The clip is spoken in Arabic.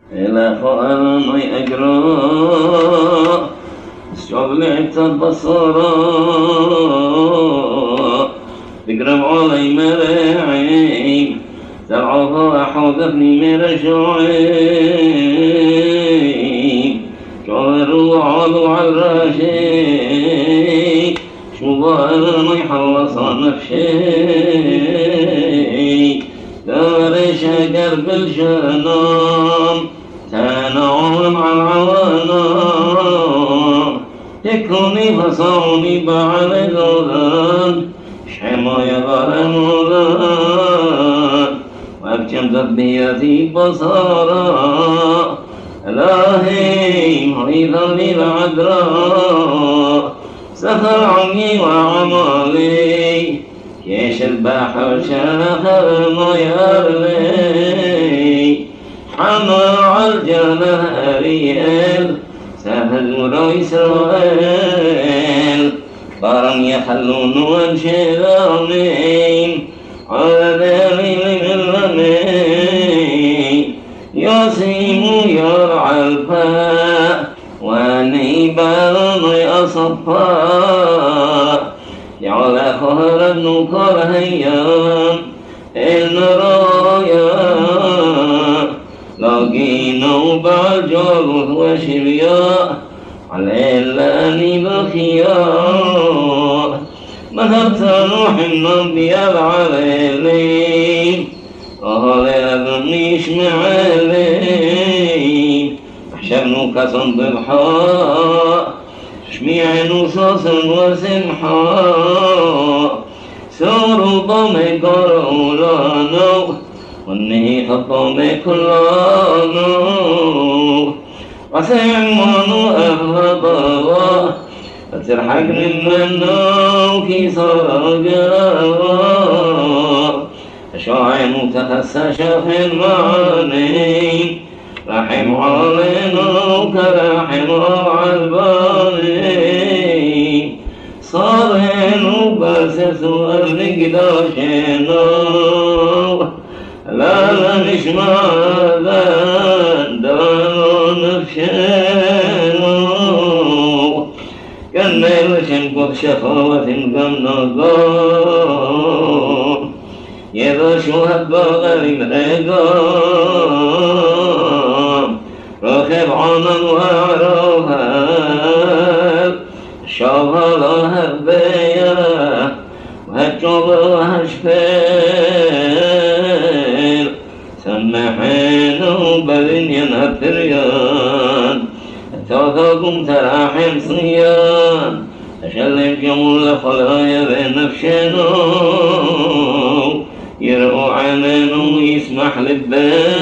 إلى خالنا أجراء استغلعت البصراء تقرب علي مراعي ترعوها حوضتني من الشعيب شعروا عالوا على الراشي شوالنا يحلص نفشي دار شجر بالجنان تنعم على العوانان تكوني فصوني بعد الغلان شحما يغرن ولان وابجم ذبيتي بصارا إلهي مريضا للعذراء سخر عني وعمالي كيش البحر شاخر ما يرلي حمى عالجنة أريل سهل ورا إسرائيل بارم يخلون وانشغالين على ذلك الغني يسيم يرعى الفاء ونيبان أصفاء يعلى خهر النكر هيام الرايا لقينا بعجر وشرياء على اللاني بخيار مهبت نوحنا بيال عليلين أهل أبنيش معالين أحشرنك صند الحاء شميع نصاص وسمحاء سوروا ضمي قرولانو والنهي خطومي كلانو وسيعمانو أبغضوا فترحق منو كي صار جوا شاعن تخسى شاف المعاني رحم علينا كرحم عالباني صارين باسس والرقداشينا لا نشمع ذان دانو نفشينا كان يلشن قد شخوة كم نظام يذا شوهد بغير العقام رخب عنا وعروها شوها لها البيا وهجوب لها شفير سمحين وبلن ينهتريان توثقكم تراحم صيان أشلم جمول خلايا بين نفشنو يرقوا عنانو يسمح للبان